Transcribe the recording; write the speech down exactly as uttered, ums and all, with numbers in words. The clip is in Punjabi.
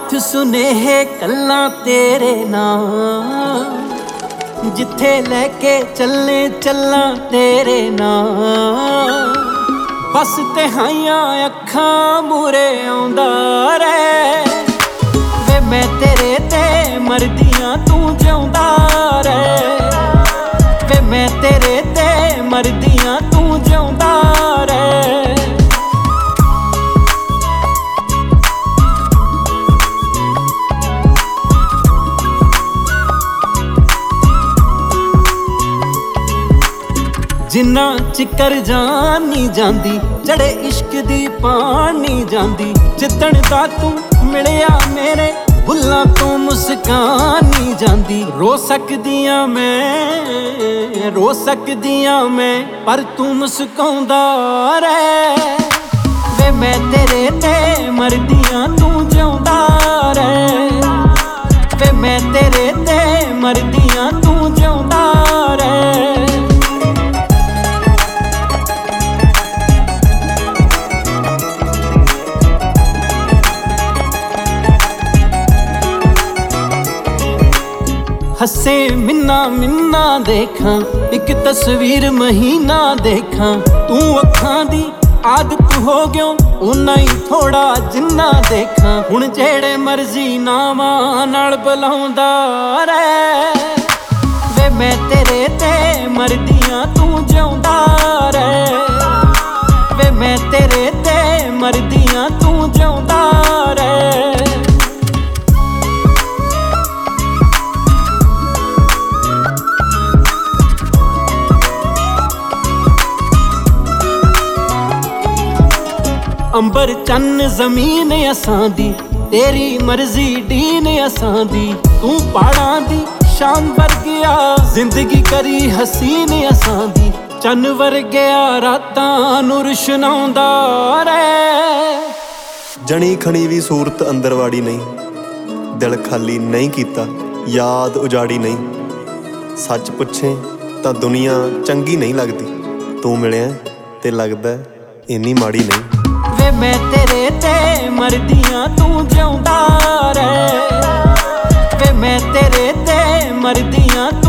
ਹੱਥ ਸੁਨੇਹੇ ਕੱਲਾਂ ਤੇਰੇ ਨਾਲ, ਜਿੱਥੇ ਲੈ ਕੇ ਚੱਲੇ ਚੱਲਾਂ ਤੇਰੇ ਨਾਲ। ਬਸ ਤਿਹਾਈਆਂ ਅੱਖਾਂ ਮੂਰੇ ਆਉਂਦਾ ਰਹਿ ਵੇ, ਮੈਂ ਤੇਰੇ ਤੇ ਮਰਦੀਆਂ ਤੂੰ ਜਿਉਂਦਾ ਰਹਿ ਵੇ, ਮੈਂ ਤੇਰੇ ਤੇ ਮਰਦੀਆਂ ਤੂੰ ਜਿਉਂਦਾ ਰਹਿ। ਜਿੰਨਾ ਚਿਕਰ ਜਾਨ ਨੀ ਜਾਂਦੀ, ਚੜੇ ਇਸ਼ਕ ਦੀ ਪਾਣ ਨੀ ਜਾਂਦੀ। ਜਿੱਦਣ ਦਾ ਤੂੰ ਮਿਲਿਆ ਮੇਰੇ ਬੁੱਲਾਂ ਤੋਂ ਮੁਸਕਾਨ ਨੀ ਜਾਂਦੀ। ਰੋ ਸਕਦੀਆਂ ਮੈਂ ਰੋ ਸਕਦੀਆਂ ਮੈਂ, ਪਰ ਤੂੰ ਮੁਸਕਾਉਂਦਾ ਰਹਿ ਵੇ, ਮੈਂ ਤੇਰੇ ਤੇ ਮਰਦੀਆਂ ਤੂੰ ਜਿਉਂਦਾ ਰਹਿ ਵੇ, ਮੈਂ ਤੇਰੇ ਤੇ ਮਰਦੀਆਂ ਤੂੰ ਜਿਉਂਦਾ ਰਹਿ। ਹੱਸੇ ਮਿੰਨਾ ਮਿੰਨਾ ਦੇਖਾਂ, ਇੱਕ ਤਸਵੀਰ ਮਹੀਨਾ ਦੇਖਾਂ। ਤੂੰ ਅੱਖਾਂ ਦੀ ਆਦਤ ਹੋ ਗਿਓ ਓਨਾ ਹੀ ਥੋੜਾ ਜਿੰਨਾ ਦੇਖਾਂ। ਹੁਣ ਜਿਹੜੇ ਮਰਜ਼ੀ ਨਾਵਾਂ ਨਾਲ ਬੁਲਾਉਂਦਾ ਰਹਿ ਵੇ, ਮੈਂ ਤੇਰੇ ਤੇ ਮਰਦੀਆਂ ਤੂੰ ਜਿਉਂਦਾ ਰਹਿ ਵੇ, ਮੈਂ ਤੇਰੇ ਤੇ ਮਰਦੀਆਂ ਤੂੰ ਜਿਉਂਦਾ ਰਹਿ। ਅੰਬਰ ਚੰਨ ਜ਼ਮੀਨ ਅਸਾਂ ਦੀ, ਤੇਰੀ ਮਰਜ਼ੀ ਡੀਨ ਅਸਾਂ ਦੀ। ਤੂੰ ਪਹਾੜਾਂ ਦੀ ਸ਼ਾਨ ਵਰਗਿਆ, ਜ਼ਿੰਦਗੀ ਕਰੀ ਹਸੀਨ ਅਸਾਂ ਦੀ। ਚੰਨ ਵਰਗਿਆ ਰਾਤਾਂ ਨੂੰ ਰੁਸ਼ਨਾਉਂਦਾ ਰਹਿ। ਜਣੀ ਖਣੀ ਵੀ ਸੂਰਤ ਅੰਦਰ ਵਾੜੀ ਨਹੀਂ, ਦਿਲ ਖਾਲੀ ਨਹੀਂ ਕੀਤਾ, ਯਾਦ ਉਜਾੜੀ ਨਹੀਂ। ਸੱਚ ਪੁੱਛੇ ਤਾਂ ਦੁਨੀਆ ਚੰਗੀ ਨਹੀਂ ਲੱਗਦੀ, ਤੂੰ ਮਿਲਿਆ ਤੇ ਲੱਗਦਾ ਇੰਨੀ ਮਾੜੀ ਨਹੀਂ ਵੇ, ਮੈਂ ਤੇਰੇ ਤੇ ਮਰਦੀਆਂ ਤੂੰ ਜਿਉਂਦਾ ਰਹਿ ਵੇ, ਮੈਂ ਤੇਰੇ ਤੇ ਮਰਦੀਆਂ ਤੂੰ